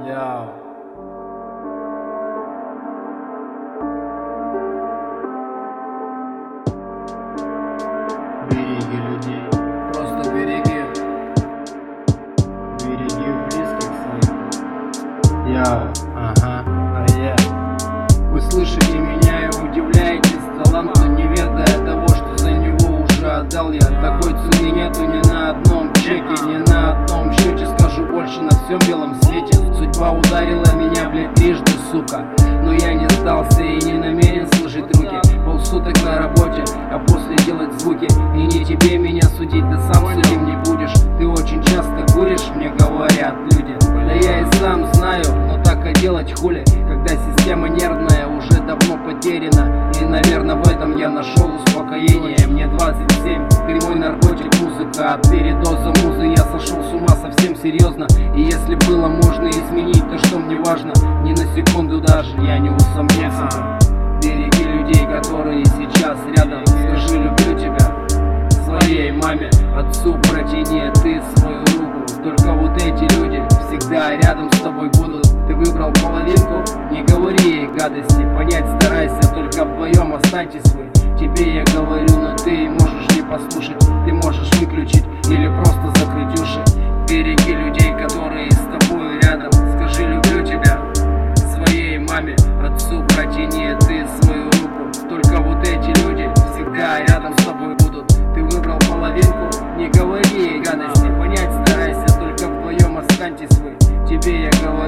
Я Береги людей, просто береги близких своих. Я Ага, а я Вы слышите меня и удивляетесь таланту, не ведая того, что за него уже отдал я. Такой цены нету ни на одном чеке, ни на одном счете. Скажу больше, на всем белом свете судьба ударила меня, блядь, трижды, сука. Но я не сдался и не намерен сложить руки. Полсуток на работе, а после делать звуки. И не тебе меня судить, ты сам судим не будешь. Ты очень часто куришь, мне говорят люди. Да я и сам знаю, но так и делать хули, когда система нервная уже давно потеряна. И, наверное, в этом я нашел успокоение. Мне 27, прямой наркотик, музыка. От передоза музы я сошел с ума совсем серьезно. И если было можно изменить, то что мне важно? Ни на секунду даже я не усомнился. Береги людей, которые сейчас рядом. Скажи, люблю тебя своей маме, отцу протяни ты свою руку. Только вот эти люди всегда рядом с тобой будут. Ты выбрал половинку, не говори ей гадости. Понять старайся, только вдвоем останьтесь вы. Тебе я говорю, но ты можешь не послушать. Ты можешь выключить или просто закрыть уши. Береги людей, которые с тобой рядом. Скажи, люблю тебя своей маме, отцу протяни ты свою руку. Только вот эти люди всегда рядом с тобой будут. Ты выбрал половинку, не говори ей гадости. Понять старайся, только вдвоем останьтесь вы. Тебе я говорю.